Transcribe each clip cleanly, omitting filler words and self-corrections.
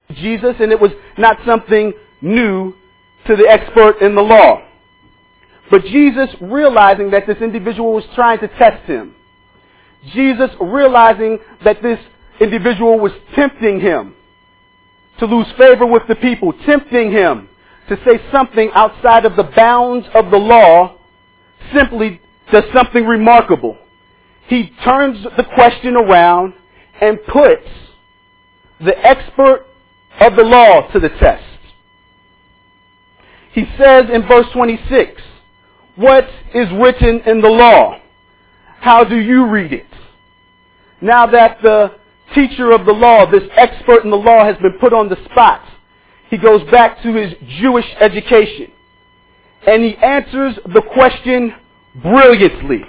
Jesus, and it was not something new to the expert in the law. But Jesus, realizing that this individual was trying to test him, Jesus, realizing that this individual was tempting him to lose favor with the people, tempting him to say something outside of the bounds of the law, simply does something remarkable. He turns the question around and puts the expert of the law to the test. He says in verse 26, "What is written in the law? How do you read it?" Now that the teacher of the law, this expert in the law, has been put on the spot, he goes back to his Jewish education, and he answers the question brilliantly.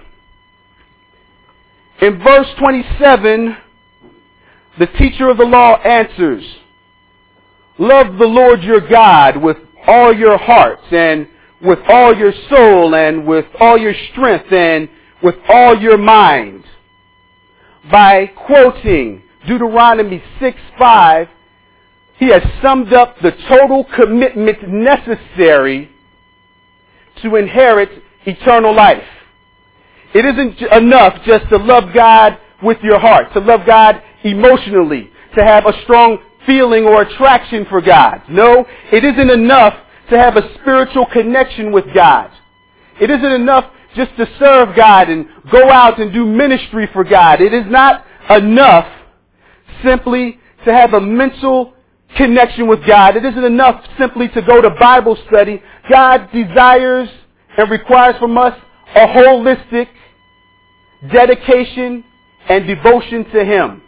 In verse 27, the teacher of the law answers, "Love the Lord your God with all your heart, and with all your soul, and with all your strength, and with all your mind." By quoting Deuteronomy 6:5, he has summed up the total commitment necessary to inherit eternal life. It isn't enough just to love God with your heart, to love God emotionally, to have a strong feeling or attraction for God. No, it isn't enough to have a spiritual connection with God. It isn't enough just to serve God and go out and do ministry for God. It is not enough simply to have a mental connection with God. It isn't enough simply to go to Bible study. God desires and requires from us a holistic dedication and devotion to Him.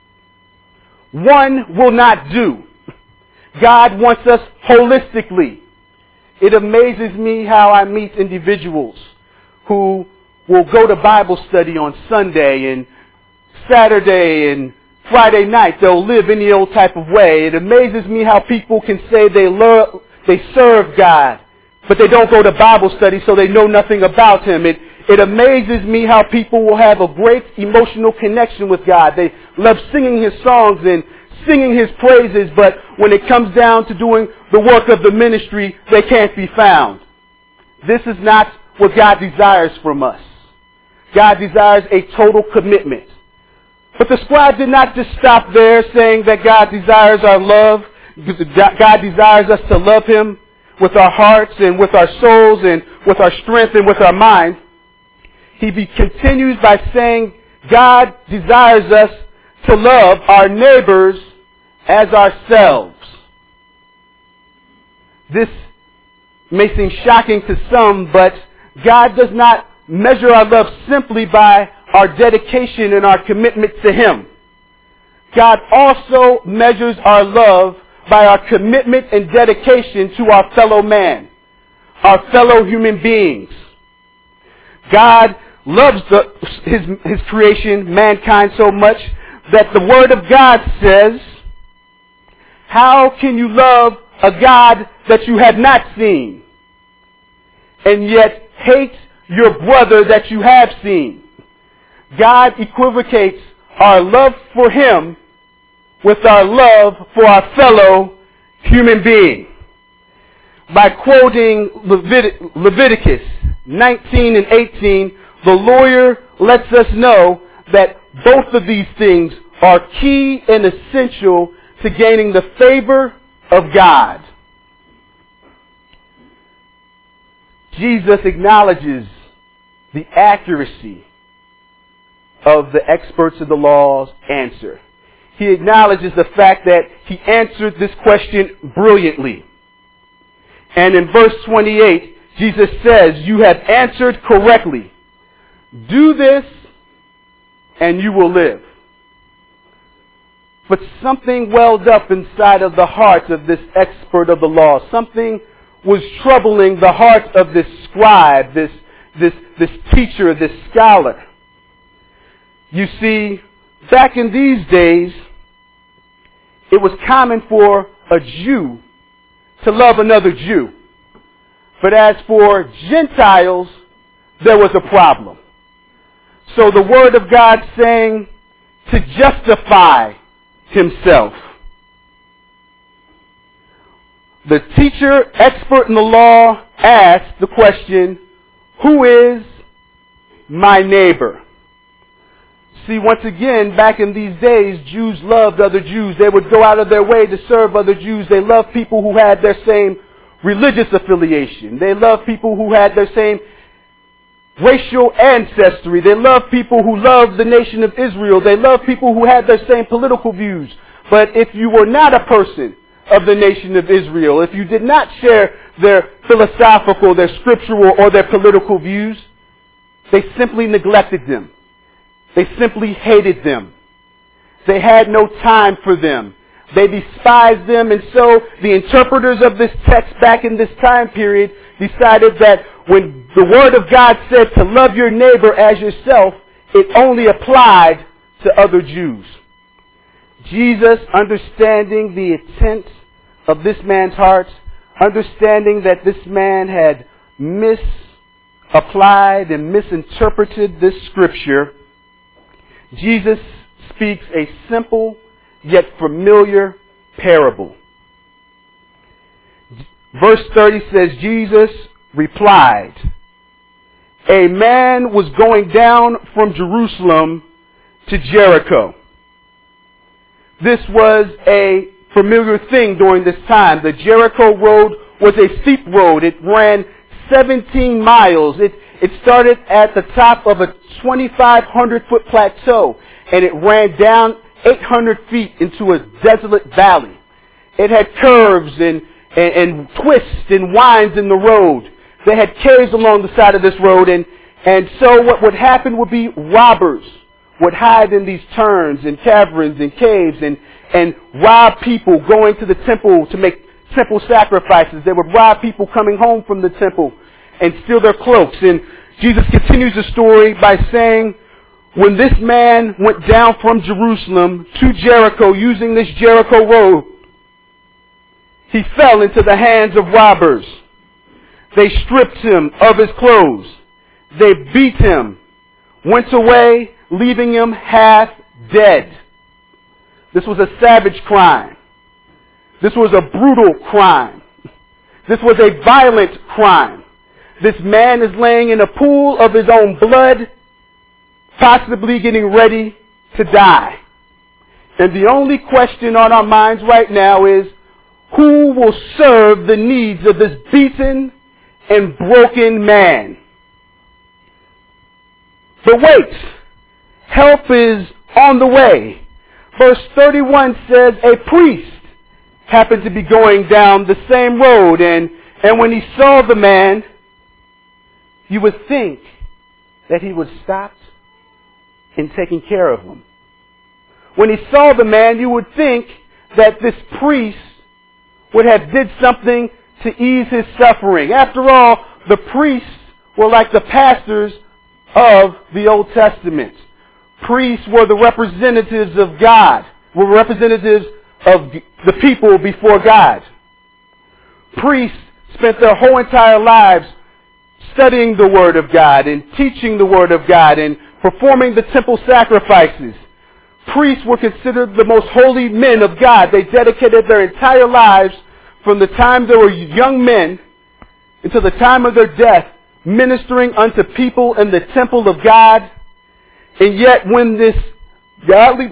One will not do. God wants us holistically. It amazes me how I meet individuals who will go to Bible study on Sunday and Saturday and Friday night. They'll live any old type of way. It amazes me how people can say they serve God, but they don't go to Bible study, so they know nothing about Him. It amazes me how people will have a great emotional connection with God. They love singing His songs and singing His praises, but when it comes down to doing the work of the ministry, they can't be found. This is not what God desires from us. God desires a total commitment. But the scribe did not just stop there saying that God desires our love. God desires us to love Him with our hearts and with our souls and with our strength and with our mind. He continues by saying God desires us to love our neighbors as ourselves. This may seem shocking to some, but God does not measure our love simply by our dedication and our commitment to Him. God also measures our love by our commitment and dedication to our fellow man, our fellow human beings. God loves His creation, mankind, so much that the Word of God says, "How can you love a God that you have not seen, and yet hate your brother that you have seen?" God equivocates our love for Him with our love for our fellow human being. By quoting Leviticus 19 and 18, the lawyer lets us know that both of these things are key and essential to gaining the favor of God. Jesus acknowledges the accuracy of the experts of the law's answer. He acknowledges the fact that he answered this question brilliantly. And in verse 28, Jesus says, "You have answered correctly. Do this and you will live." But something welled up inside of the heart of this expert of the law. Something was troubling the heart of this scribe, this teacher, this scholar. You see, back in these days, it was common for a Jew to love another Jew. But as for Gentiles, there was a problem. So the Word of God saying to justify himself, the teacher, expert in the law, asked the question, who is my neighbor? See, once again, back in these days, Jews loved other Jews. They would go out of their way to serve other Jews. They loved people who had their same religious affiliation. They loved people who had their same racial ancestry. They loved people who loved the nation of Israel. They loved people who had their same political views. But if you were not a person of the nation of Israel, if you did not share their philosophical, their scriptural, or their political views, they simply neglected them. They simply hated them. They had no time for them. They despised them, and so the interpreters of this text back in this time period decided that when the Word of God said to love your neighbor as yourself, it only applied to other Jews. Jesus, understanding the intent of this man's heart, understanding that this man had misapplied and misinterpreted this scripture, Jesus speaks a simple yet familiar parable. Verse 30 says, Jesus replied, a man was going down from Jerusalem to Jericho. This was a familiar thing during this time. The Jericho road was a steep road. It ran 17 miles. It started at the top of a 2,500-foot plateau, and it ran down 800 feet into a desolate valley. It had curves and twists and winds in the road. They had caves along the side of this road, and so what would happen would be robbers would hide in these turns and caverns and caves and rob people going to the temple to make temple sacrifices. They would rob people coming home from the temple and steal their cloaks. And Jesus continues the story by saying, when this man went down from Jerusalem to Jericho using this Jericho road, he fell into the hands of robbers. They stripped him of his clothes. They beat him, went away, leaving him half dead. This was a savage crime. This was a brutal crime. This was a violent crime. This man is laying in a pool of his own blood, possibly getting ready to die. And the only question on our minds right now is, who will serve the needs of this beaten and broken man? But wait, help is on the way. Verse 31 says a priest happened to be going down the same road, and when he saw the man, you would think that he would stop in taking care of him. When he saw the man, you would think that this priest would have did something to ease his suffering. After all, the priests were like the pastors of the Old Testament. Priests were the representatives of God, were representatives of the people before God. Priests spent their whole entire lives studying the Word of God and teaching the Word of God and performing the temple sacrifices. Priests were considered the most holy men of God. They dedicated their entire lives from the time they were young men until the time of their death, ministering unto people in the temple of God. And yet when this godly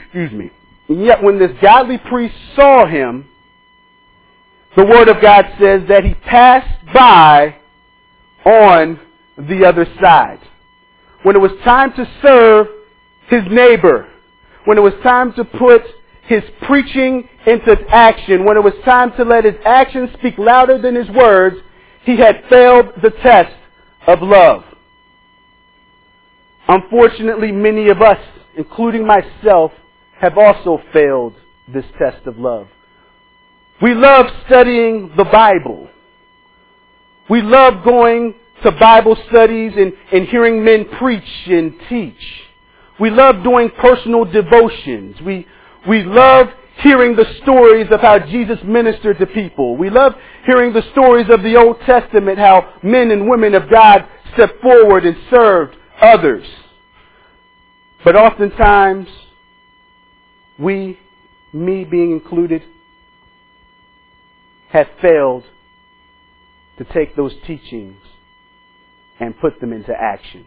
priest saw him, the Word of God says that he passed by on the other side. When it was time to serve his neighbor, when it was time to put his preaching into action, when it was time to let his actions speak louder than his words, he had failed the test of love. Unfortunately, many of us, including myself, have also failed this test of love. We love studying the Bible. We love going to Bible studies and hearing men preach and teach. We love doing personal devotions. We love hearing the stories of how Jesus ministered to people. We love hearing the stories of the Old Testament, how men and women of God stepped forward and served others. But oftentimes, me being included, have failed to take those teachings and put them into action.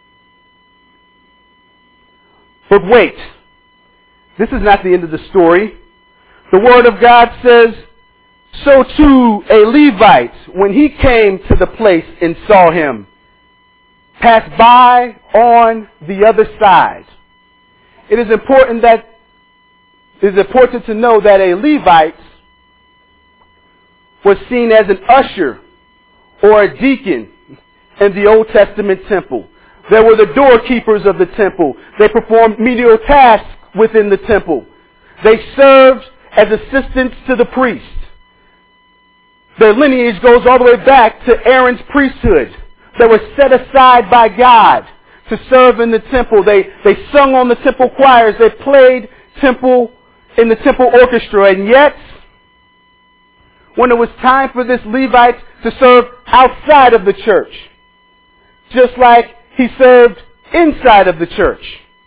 But wait, this is not the end of the story. The Word of God says, so too a Levite, when he came to the place and saw him, passed by on the other side. It is important to know that a Levite was seen as an usher or a deacon in the Old Testament temple. There were the doorkeepers of the temple. They performed menial tasks within the temple. They served as assistants to the priest. Their lineage goes all the way back to Aaron's priesthood. They were set aside by God to serve in the temple. They sung on the temple choirs. They played in the temple orchestra. And yet, when it was time for this Levite to serve outside of the church, just like he served inside of the church,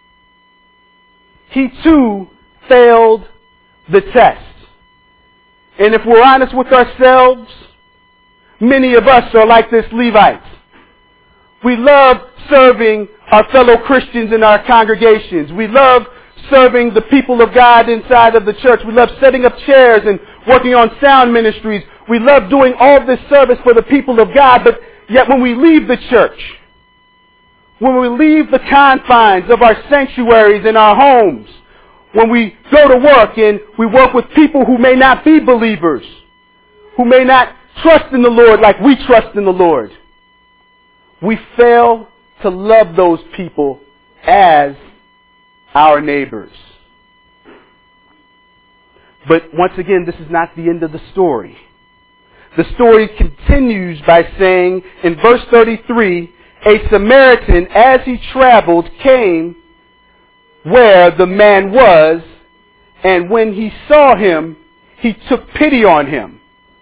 he too failed the test. And if we're honest with ourselves, many of us are like this Levite. We love serving our fellow Christians in our congregations. We love serving the people of God inside of the church. We love setting up chairs and working on sound ministries. We love doing all this service for the people of God, but yet when we leave the church, when we leave the confines of our sanctuaries and our homes, when we go to work and we work with people who may not be believers, who may not trust in the Lord like we trust in the Lord, we fail to love those people as our neighbors. But once again, this is not the end of the story. The story continues by saying in verse 33, a Samaritan, as he traveled, came where the man was, and when he saw him, he took pity on him.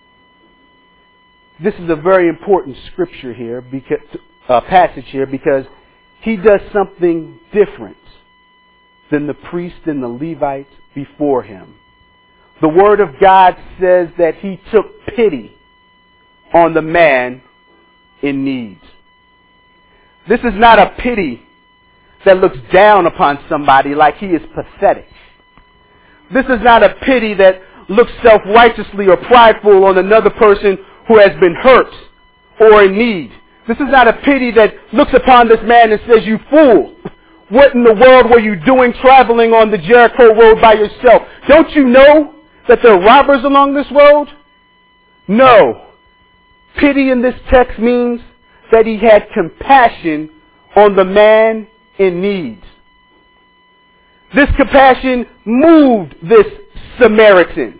This is a very important scripture here, passage here, because he does something different than the priest and the Levite before him. The Word of God says that he took pity on the man in need. This is not a pity that looks down upon somebody like he is pathetic. This is not a pity that looks self-righteously or prideful on another person who has been hurt or in need. This is not a pity that looks upon this man and says, you fool, what in the world were you doing traveling on the Jericho road by yourself? Don't you know that there are robbers along this road? No. Pity in this text means that he had compassion on the man in need. This compassion moved this Samaritan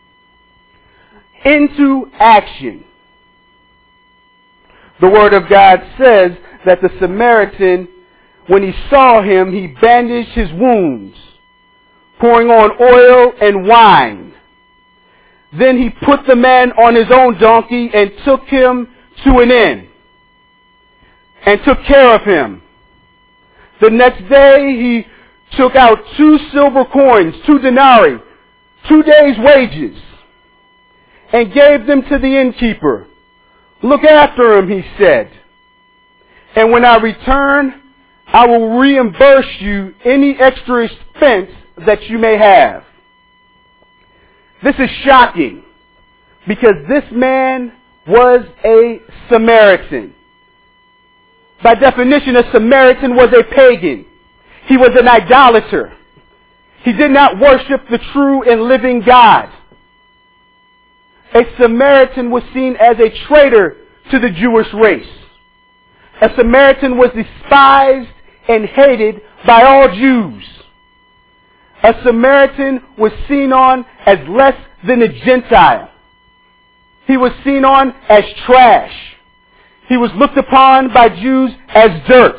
into action. The Word of God says that the Samaritan, when he saw him, he bandaged his wounds, pouring on oil and wine. Then he put the man on his own donkey and took him to an inn and took care of him. The next day he took out 2 silver coins, 2 denarii, 2 days' wages, and gave them to the innkeeper. Look after him, he said, and when I return, I will reimburse you any extra expense that you may have. This is shocking because this man was a Samaritan. By definition, a Samaritan was a pagan. He was an idolater. He did not worship the true and living God. A Samaritan was seen as a traitor to the Jewish race. A Samaritan was despised and hated by all Jews. A Samaritan was seen on as less than a Gentile. He was seen on as trash. He was looked upon by Jews as dirt.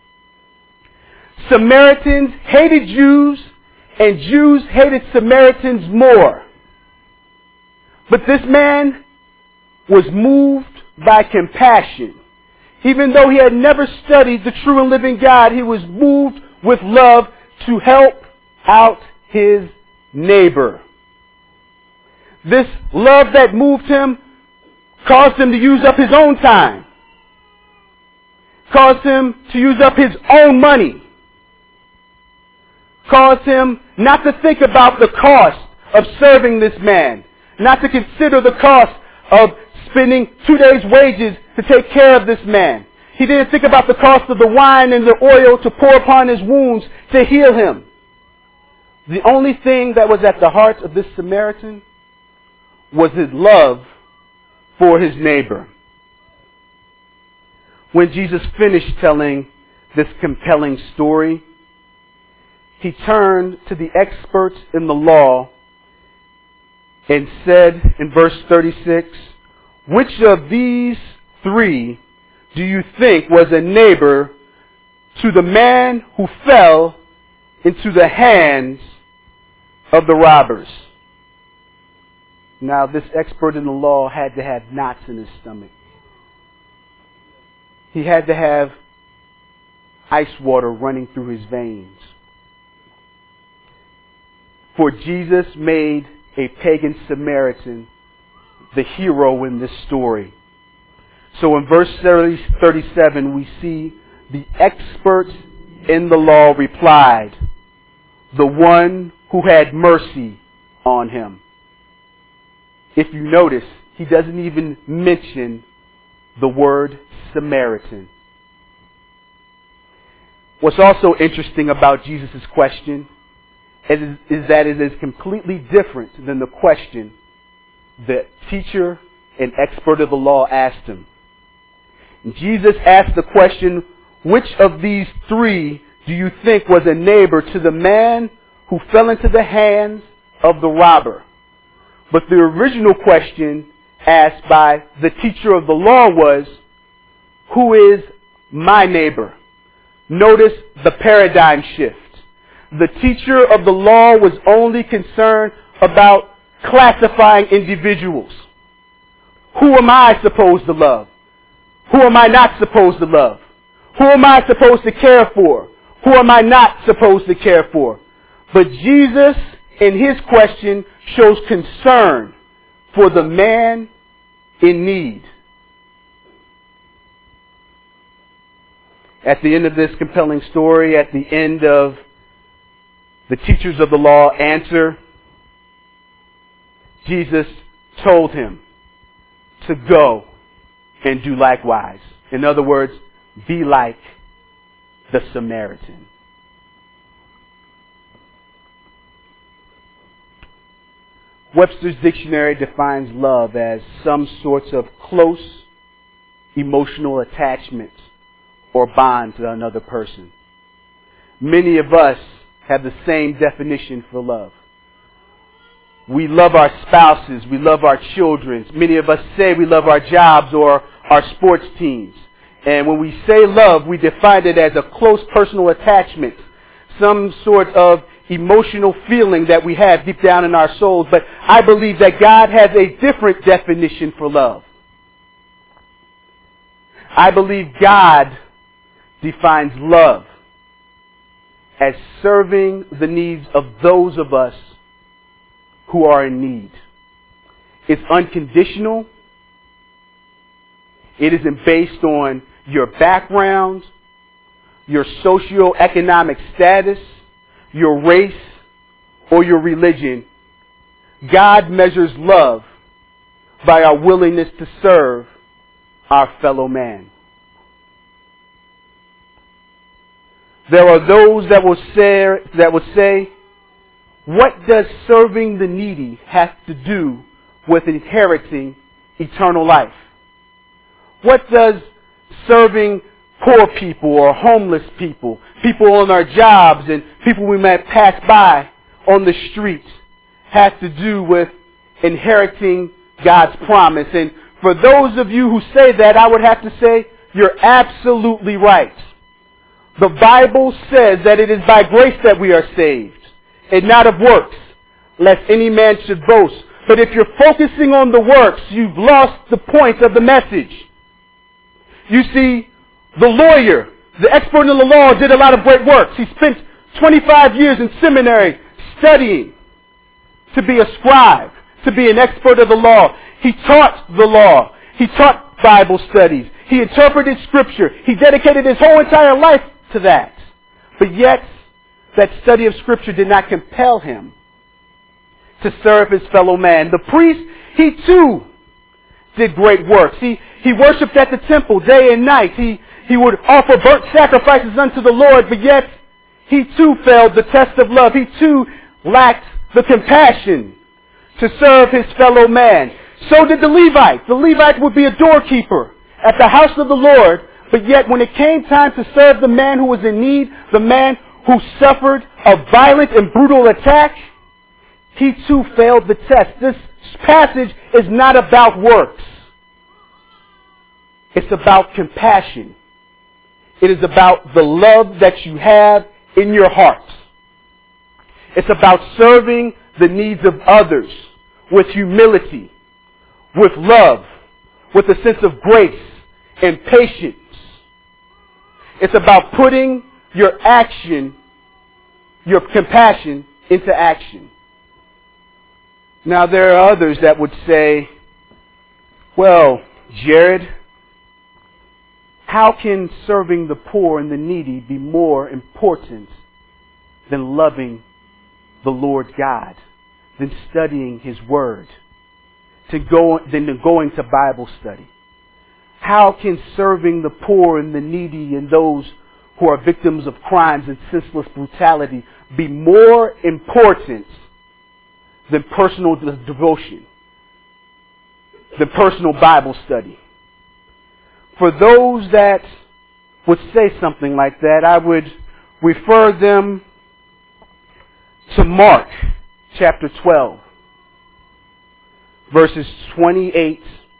Samaritans hated Jews, and Jews hated Samaritans more. But this man was moved by compassion. Even though he had never studied the true and living God, he was moved with love to help out his neighbor. This love that moved him caused him to use up his own time, caused him to use up his own money, caused him not to think about the cost of serving this man, not to consider the cost of spending 2 days' wages to take care of this man. He didn't think about the cost of the wine and the oil to pour upon his wounds to heal him. The only thing that was at the heart of this Samaritan was his love for his neighbor. When Jesus finished telling this compelling story, he turned to the experts in the law and said in verse 36, "Which of these three do you think was a neighbor to the man who fell into the hands of the robbers?" Now, this expert in the law had to have knots in his stomach. He had to have ice water running through his veins. For Jesus made a pagan Samaritan the hero in this story. So in verse 37, we see the experts in the law replied, "The one who had mercy on him." If you notice, he doesn't even mention the word Samaritan. What's also interesting about Jesus' question is that it is completely different than the question the teacher and expert of the law asked him. Jesus asked the question, "Which of these three do you think was a neighbor to the man who fell into the hands of the robber?" But the original question asked by the teacher of the law was, "Who is my neighbor?" Notice the paradigm shift. The teacher of the law was only concerned about classifying individuals. Who am I supposed to love? Who am I not supposed to love? Who am I supposed to care for? Who am I not supposed to care for? But Jesus, in his question, shows concern for the man in need. At the end of this compelling story, at the end of the teachers of the law answer, Jesus told him to go and do likewise. In other words, be like the Samaritan. Webster's dictionary defines love as some sorts of close emotional attachment or bond to another person. Many of us have the same definition for love. We love our spouses. We love our children. Many of us say we love our jobs or our sports teams. And when we say love, we define it as a close personal attachment, some sort of emotional feeling that we have deep down in our souls. But I believe that God has a different definition for love. I believe God defines love as serving the needs of those of us who are in need. It's unconditional. It isn't based on your background, your socioeconomic status, your race, or your religion. God measures love by our willingness to serve our fellow man. There are those that will say, what does serving the needy have to do with inheriting eternal life? What does serving poor people or homeless people, people on our jobs and people we might pass by on the street have to do with inheriting God's promise? And for those of you who say that, I would have to say, you're absolutely right. The Bible says that it is by grace that we are saved, and not of works, lest any man should boast. But if you're focusing on the works, you've lost the point of the message. You see, the lawyer, the expert in the law, did a lot of great works. He spent 25 years in seminary studying to be a scribe, to be an expert of the law. He taught the law. He taught Bible studies. He interpreted Scripture. He dedicated his whole entire life to that. But yet, that study of Scripture did not compel him to serve his fellow man. The priest, he too did great works. He worshipped at the temple day and night. He would offer burnt sacrifices unto the Lord, but yet he too failed the test of love. He too lacked the compassion to serve his fellow man. So did the Levite. The Levite would be a doorkeeper at the house of the Lord, but yet when it came time to serve the man who was in need, the man who suffered a violent and brutal attack, he too failed the test. This passage is not about works. It's about compassion. It is about the love that you have in your heart. It's about serving the needs of others with humility, with love, with a sense of grace and patience. It's about putting your action, your compassion into action. Now there are others that would say, well, Jared, how can serving the poor and the needy be more important than loving the Lord God, than studying His Word, than going to Bible study? How can serving the poor and the needy and those who are victims of crimes and senseless brutality be more important than personal devotion, than personal Bible study? For those that would say something like that, I would refer them to Mark chapter 12, verses 28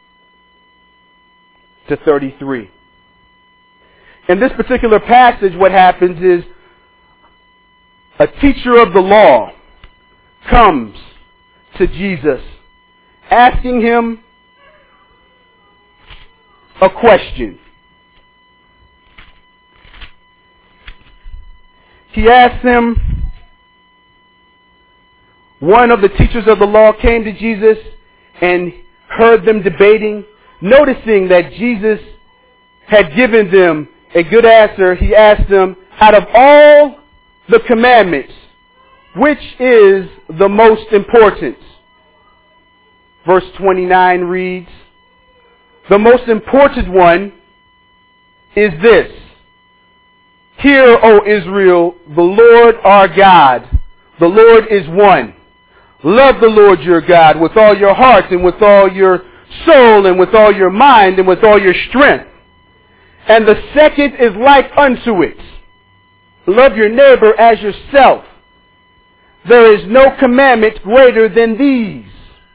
to 33. In this particular passage, what happens is a teacher of the law comes to Jesus asking him a question. He asked him, one of the teachers of the law came to Jesus and heard them debating. Noticing that Jesus had given them a good answer, he asked them, out of all the commandments, which is the most important? Verse 29 reads, the most important one is this: Hear, O Israel, the Lord our God, the Lord is one. Love the Lord your God with all your heart and with all your soul and with all your mind and with all your strength. And the second is like unto it: love your neighbor as yourself. There is no commandment greater than these.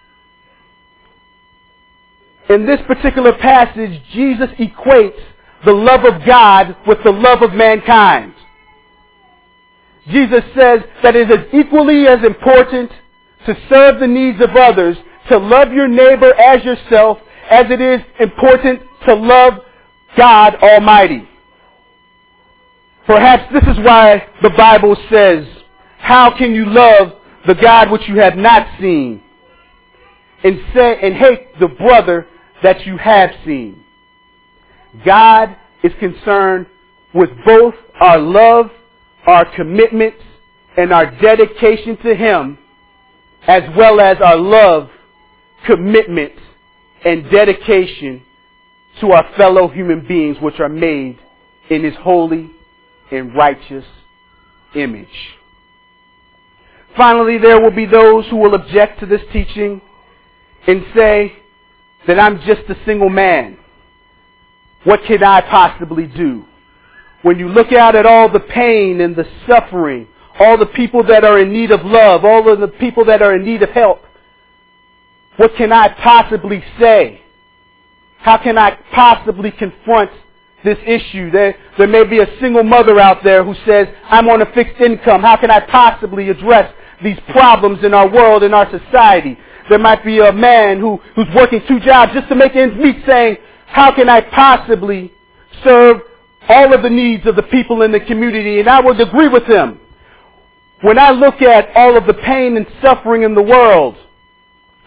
In this particular passage, Jesus equates the love of God with the love of mankind. Jesus says that it is equally as important to serve the needs of others, to love your neighbor as yourself, as it is important to love God Almighty. Perhaps this is why the Bible says, how can you love the God which you have not seen and hate the brother that you have seen? God is concerned with both our love, our commitment, and our dedication to Him, as well as our love, commitment, and dedication to our fellow human beings, which are made in His holy and righteous image. Finally, there will be those who will object to this teaching and say that I'm just a single man. What can I possibly do? When you look out at all the pain and the suffering, all the people that are in need of love, all of the people that are in need of help, what can I possibly say? How can I possibly confront this issue? There may be a single mother out there who says, I'm on a fixed income. How can I possibly address these problems in our world, in our society? There might be a man who's working 2 jobs just to make ends meet, saying, how can I possibly serve all of the needs of the people in the community? And I would agree with him. When I look at all of the pain and suffering in the world,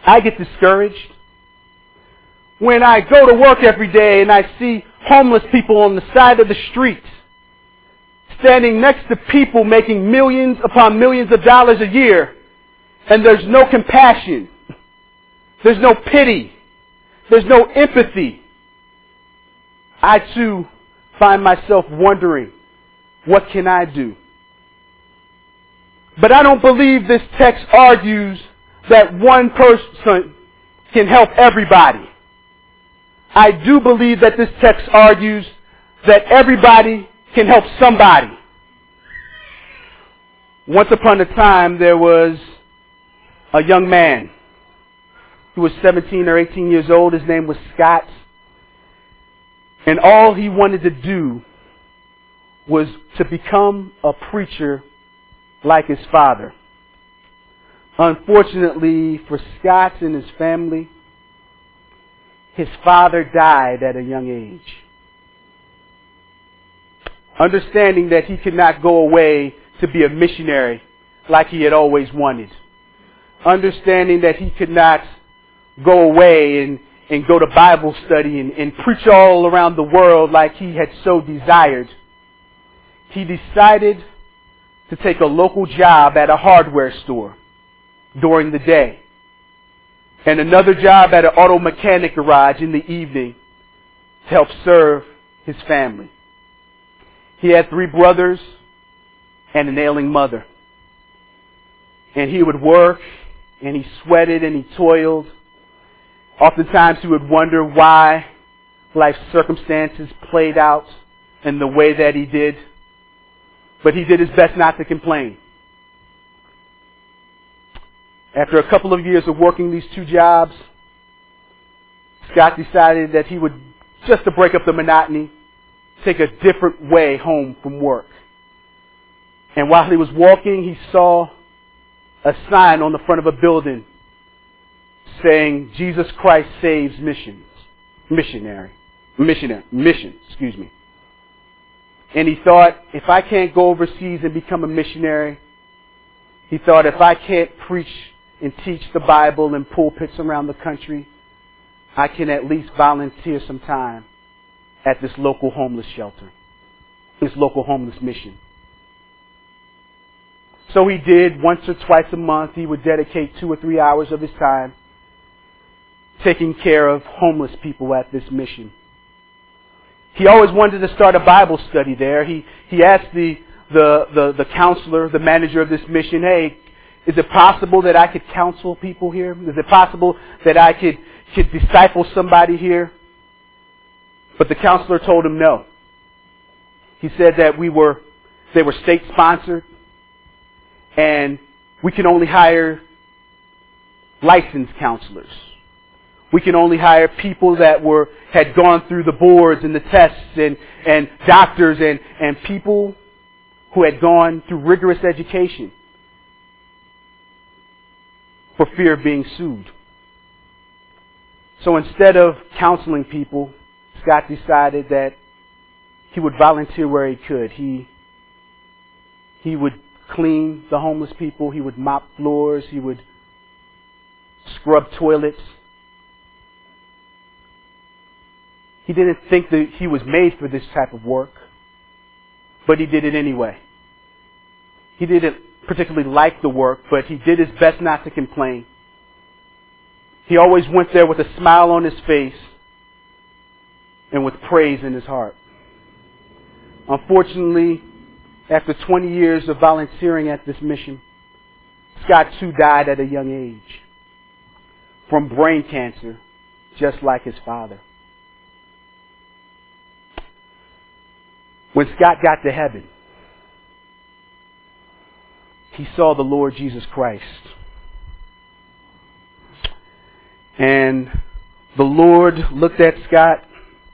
I get discouraged. When I go to work every day and I see homeless people on the side of the street, standing next to people making millions upon millions of dollars a year, and there's no compassion, there's no pity, there's no empathy, I too find myself wondering, what can I do? But I don't believe this text argues that one person can help everybody. I do believe that this text argues that everybody can help somebody. Once upon a time, there was a young man who was 17 or 18 years old. His name was Scott. And all he wanted to do was to become a preacher like his father. Unfortunately for Scott and his family, his father died at a young age. Understanding that he could not go away to be a missionary like he had always wanted. Understanding that he could not go away and go to Bible study and preach all around the world like he had so desired. He decided to take a local job at a hardware store during the day and another job at an auto mechanic garage in the evening to help serve his family. He had 3 brothers and an ailing mother. And he would work and he sweated and he toiled. Oftentimes he would wonder why life's circumstances played out in the way that he did. But he did his best not to complain. After a couple of years of working these 2 jobs, Scott decided that he would, just to break up the monotony, take a different way home from work. And while he was walking, he saw a sign on the front of a building saying, Jesus Christ saves missions. Mission, excuse me. And he thought, if I can't go overseas and become a missionary, he thought, if I can't preach and teach the Bible in pulpits around the country, I can at least volunteer some time at this local homeless shelter, this local homeless mission. So he did. Once or twice a month, he would dedicate 2 or 3 hours of his time taking care of homeless people at this mission. He always wanted to start a Bible study there. He asked the counselor, the manager of this mission, hey, is it possible that I could counsel people here? Is it possible that I could disciple somebody here? But the counselor told him no. He said that they were state sponsored and we can only hire licensed counselors. We can only hire people that had gone through the boards and the tests and doctors and people who had gone through rigorous education for fear of being sued. So instead of counseling people, Scott decided that he would volunteer where he could. He would clean the homeless people. He would mop floors. He would scrub toilets. He didn't think that he was made for this type of work, but he did it anyway. He didn't particularly like the work, but he did his best not to complain. He always went there with a smile on his face and with praise in his heart. Unfortunately, after 20 years of volunteering at this mission, Scott too died at a young age from brain cancer, just like his father. When Scott got to heaven, he saw the Lord Jesus Christ. And the Lord looked at Scott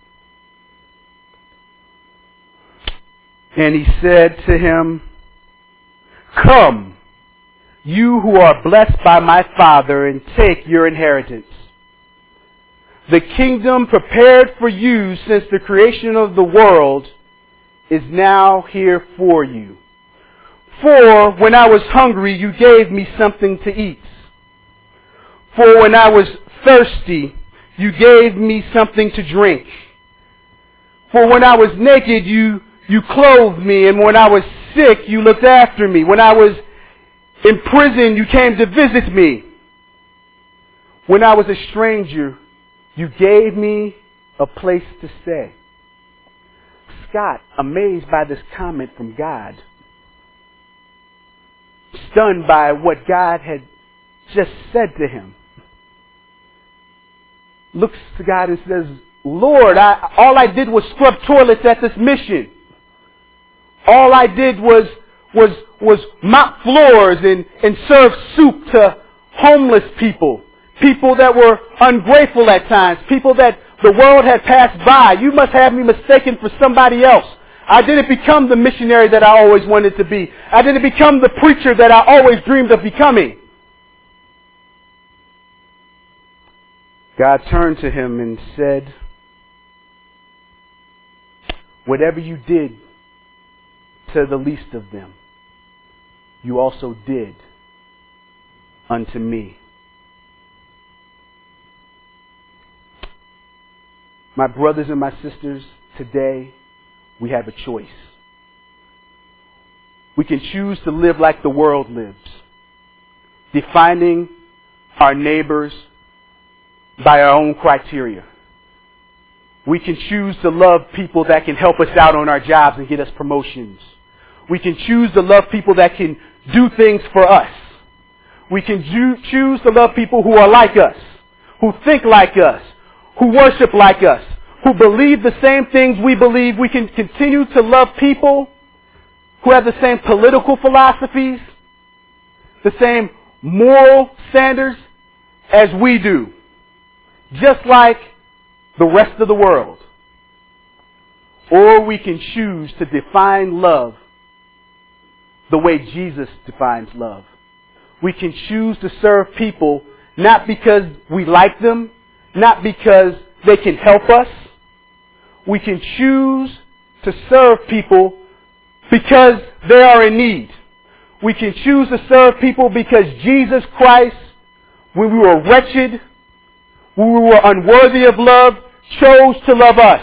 and he said to him, "Come, you who are blessed by my Father, and take your inheritance. The kingdom prepared for you since the creation of the world is now here for you. For when I was hungry, you gave me something to eat. For when I was thirsty, you gave me something to drink. For when I was naked, you clothed me. And when I was sick, you looked after me. When I was in prison, you came to visit me. When I was a stranger, you gave me a place to stay. Scott, amazed by this comment from God, stunned by what God had just said to him, looks to God and says, Lord, all I did was scrub toilets at this mission. All I did was mop floors and serve soup to homeless people. People that were ungrateful at times. People that the world had passed by. You must have me mistaken for somebody else. I didn't become the missionary that I always wanted to be. I didn't become the preacher that I always dreamed of becoming. God turned to him and said, whatever you did to the least of them, you also did unto me. My brothers and my sisters, today we have a choice. We can choose to live like the world lives, defining our neighbors by our own criteria. We can choose to love people that can help us out on our jobs and get us promotions. We can choose to love people that can do things for us. We can choose to love people who are like us, who think like us, who worship like us, who believe the same things we believe. We can continue to love people who have the same political philosophies, the same moral standards as we do, just like the rest of the world. Or we can choose to define love the way Jesus defines love. We can choose to serve people not because we like them, not because they can help us. We can choose to serve people because they are in need. We can choose to serve people because Jesus Christ, when we were wretched, when we were unworthy of love, chose to love us.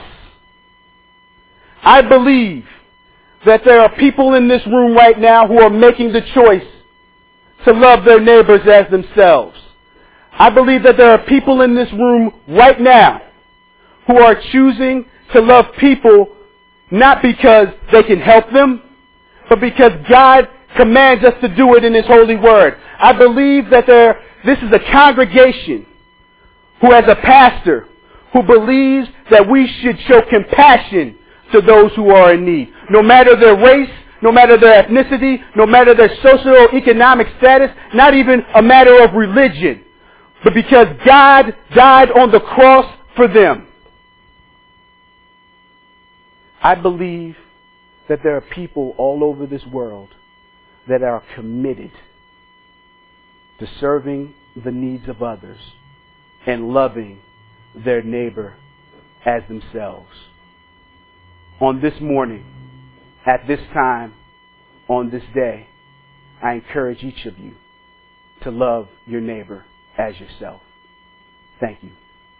I believe that there are people in this room right now who are making the choice to love their neighbors as themselves. I believe that there are people in this room right now who are choosing to love people not because they can help them, but because God commands us to do it in His holy word. I believe that this is a congregation who has a pastor who believes that we should show compassion to those who are in need. No matter their race, no matter their ethnicity, no matter their socioeconomic status, not even a matter of religion, but because God died on the cross for them. I believe that there are people all over this world that are committed to serving the needs of others and loving their neighbor as themselves. On this morning, at this time, on this day, I encourage each of you to love your neighbor as yourself. Thank you.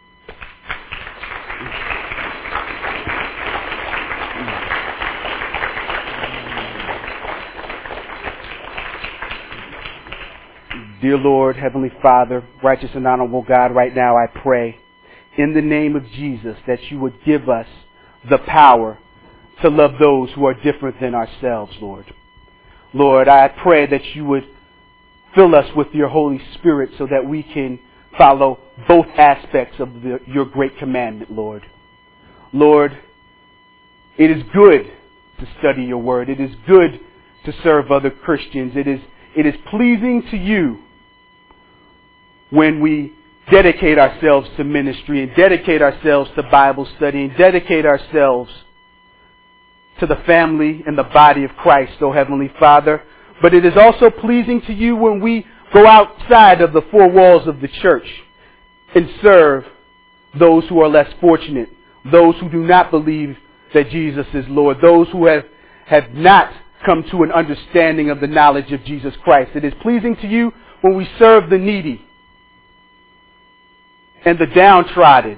Dear Lord, Heavenly Father, righteous and honorable God, right now I pray in the name of Jesus that you would give us the power to love those who are different than ourselves, Lord. Lord, I pray that you would fill us with your Holy Spirit so that we can follow both aspects of your great commandment, Lord. Lord, it is good to study your word. It is good to serve other Christians. It is pleasing to you when we dedicate ourselves to ministry and dedicate ourselves to Bible study and dedicate ourselves to the family and the body of Christ, O Heavenly Father. But it is also pleasing to you when we go outside of the four walls of the church and serve those who are less fortunate, those who do not believe that Jesus is Lord, those who have not come to an understanding of the knowledge of Jesus Christ. It is pleasing to you when we serve the needy, and the downtrodden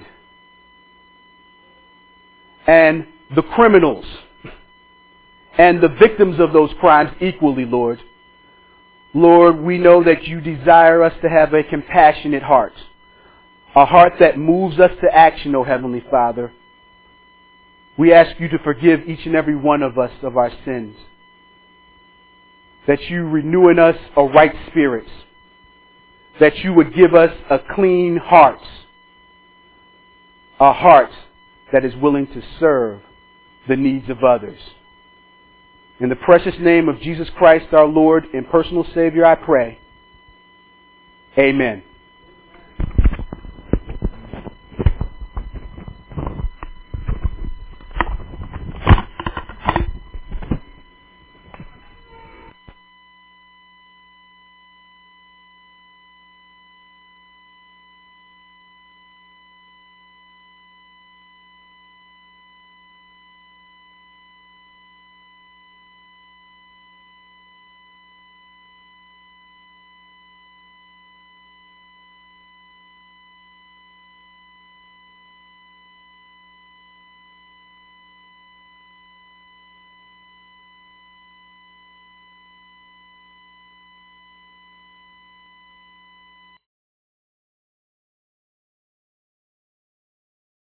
and the criminals and the victims of those crimes equally, Lord. Lord, we know that you desire us to have a compassionate heart, a heart that moves us to action, O Heavenly Father. We ask you to forgive each and every one of us of our sins, that you renew in us a right spirit, that you would give us a clean heart, a heart that is willing to serve the needs of others. In the precious name of Jesus Christ, our Lord and personal Savior, I pray. Amen.